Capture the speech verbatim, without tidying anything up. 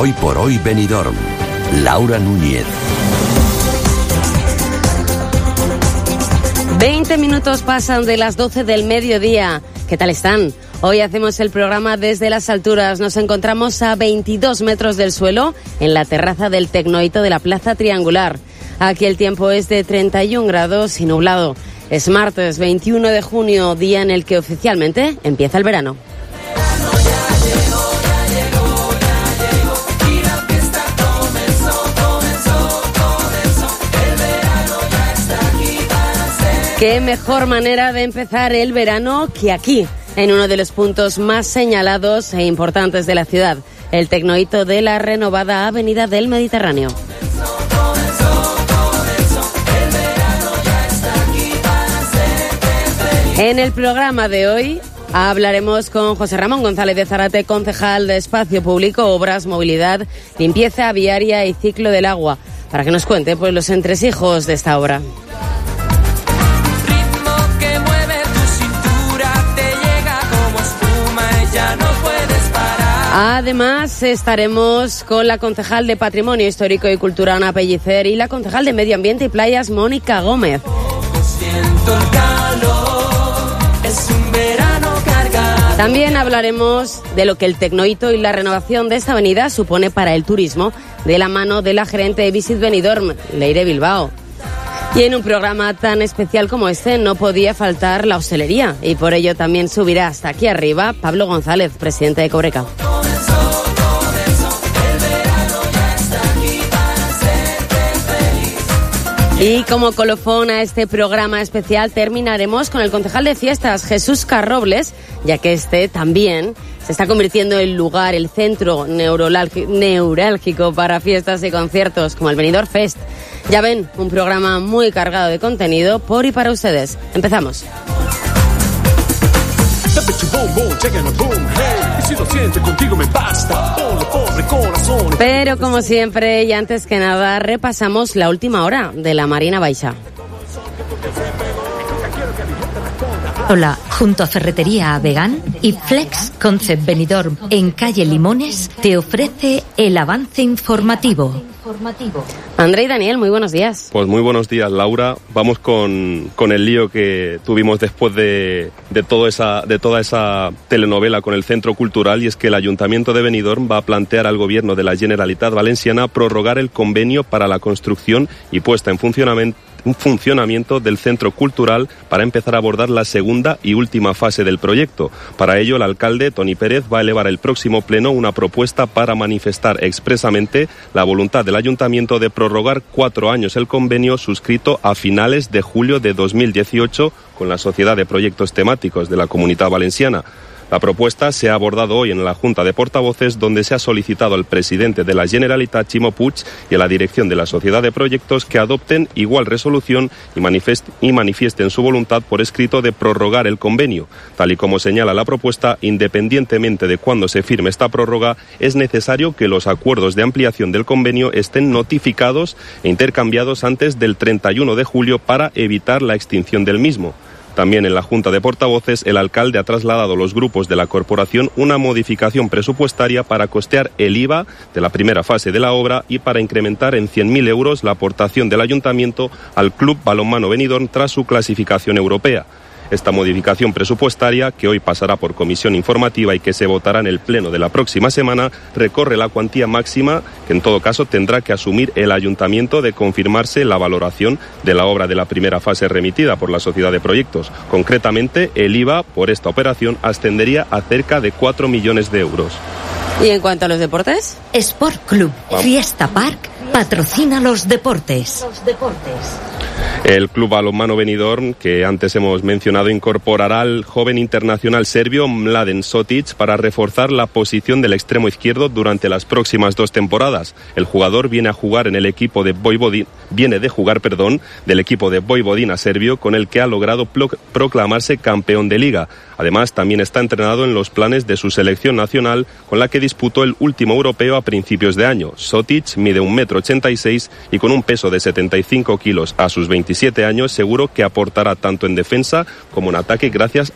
Hoy por hoy Benidorm. Laura Núñez. veinte minutos pasan de las doce del mediodía. ¿Qué tal están? Hoy hacemos el programa desde las alturas. Nos encontramos a veintidós metros del suelo en la terraza del Tecnohito de la Plaza Triangular. Aquí el tiempo es de treinta y un grados y nublado. Es martes veintiuno de junio, día en el que oficialmente empieza el verano. Qué mejor manera de empezar el verano que aquí, en uno de los puntos más señalados e importantes de la ciudad, el Tecnohito de la renovada Avenida del Mediterráneo. En el programa de hoy hablaremos con José Ramón González de Zárate, concejal de Espacio Público, Obras, Movilidad, Limpieza Viaria y Ciclo del Agua, para que nos cuente pues, los entresijos de esta obra. Además, estaremos con la concejal de Patrimonio Histórico y Cultura, Ana Pellicer, y la concejal de Medio Ambiente y Playas, Mónica Gómez. También hablaremos de lo que el Tecnohito y la renovación de esta avenida supone para el turismo, de la mano de la gerente de Visit Benidorm, Leire Bilbao. Y en un programa tan especial como este no podía faltar la hostelería, y por ello también subirá hasta aquí arriba Pablo González, presidente de Cobreca. Y como colofón a este programa especial terminaremos con el concejal de fiestas, Jesús Carrobles, ya que este también se está convirtiendo en lugar, el centro neurálgico para fiestas y conciertos como el Benidorm Fest. Ya ven, un programa muy cargado de contenido por y para ustedes. Empezamos. Pero como siempre y antes que nada repasamos la última hora de la Marina Baixa. Hola, junto a Ferretería Vegan y Flex Concept Benidorm en calle Limones te ofrece el avance informativo. André y Daniel, muy buenos días. Pues muy buenos días, Laura. Vamos con, con el lío que tuvimos después de, de, todo esa, de toda esa telenovela con el Centro Cultural, y es que el Ayuntamiento de Benidorm va a plantear al Gobierno de la Generalitat Valenciana prorrogar el convenio para la construcción y puesta en funcionamiento un funcionamiento del Centro Cultural para empezar a abordar la segunda y última fase del proyecto. Para ello, el alcalde, Toni Pérez, va a elevar al próximo pleno una propuesta para manifestar expresamente la voluntad del Ayuntamiento de prorrogar cuatro años el convenio suscrito a finales de julio de dos mil dieciocho con la Sociedad de Proyectos Temáticos de la Comunitat Valenciana. La propuesta se ha abordado hoy en la Junta de Portavoces, donde se ha solicitado al presidente de la Generalitat, Ximo Puig, y a la dirección de la Sociedad de Proyectos que adopten igual resolución y, manifest- y manifiesten su voluntad por escrito de prorrogar el convenio. Tal y como señala la propuesta, independientemente de cuándo se firme esta prórroga, es necesario que los acuerdos de ampliación del convenio estén notificados e intercambiados antes del treinta y uno de julio para evitar la extinción del mismo. También en la Junta de Portavoces, el alcalde ha trasladado a los grupos de la corporación una modificación presupuestaria para costear el I V A de la primera fase de la obra y para incrementar en cien mil euros la aportación del Ayuntamiento al Club Balonmano Benidorm tras su clasificación europea. Esta modificación presupuestaria, que hoy pasará por comisión informativa y que se votará en el pleno de la próxima semana, recorre la cuantía máxima que en todo caso tendrá que asumir el Ayuntamiento de confirmarse la valoración de la obra de la primera fase remitida por la Sociedad de Proyectos. Concretamente, el I V A por esta operación ascendería a cerca de cuatro millones de euros. ¿Y en cuanto a los deportes? Sport Club Fiesta Park patrocina los deportes. Los deportes. El Club Balonmano Benidorm, que antes hemos mencionado, incorporará al joven internacional serbio Mladen Sotic para reforzar la posición del extremo izquierdo durante las próximas dos temporadas. El jugador viene a jugar en el equipo de Vojvodina, viene de jugar, perdón, del equipo de Vojvodina serbio, con el que ha logrado pro- proclamarse campeón de liga. Además, también está entrenado en los planes de su selección nacional, con la que disputó el último europeo a principios de año. Sotic mide un metro ochenta y seis y con un peso de setenta y cinco kilos a sus veintisiete años, seguro que aportará tanto en defensa como en ataque gracias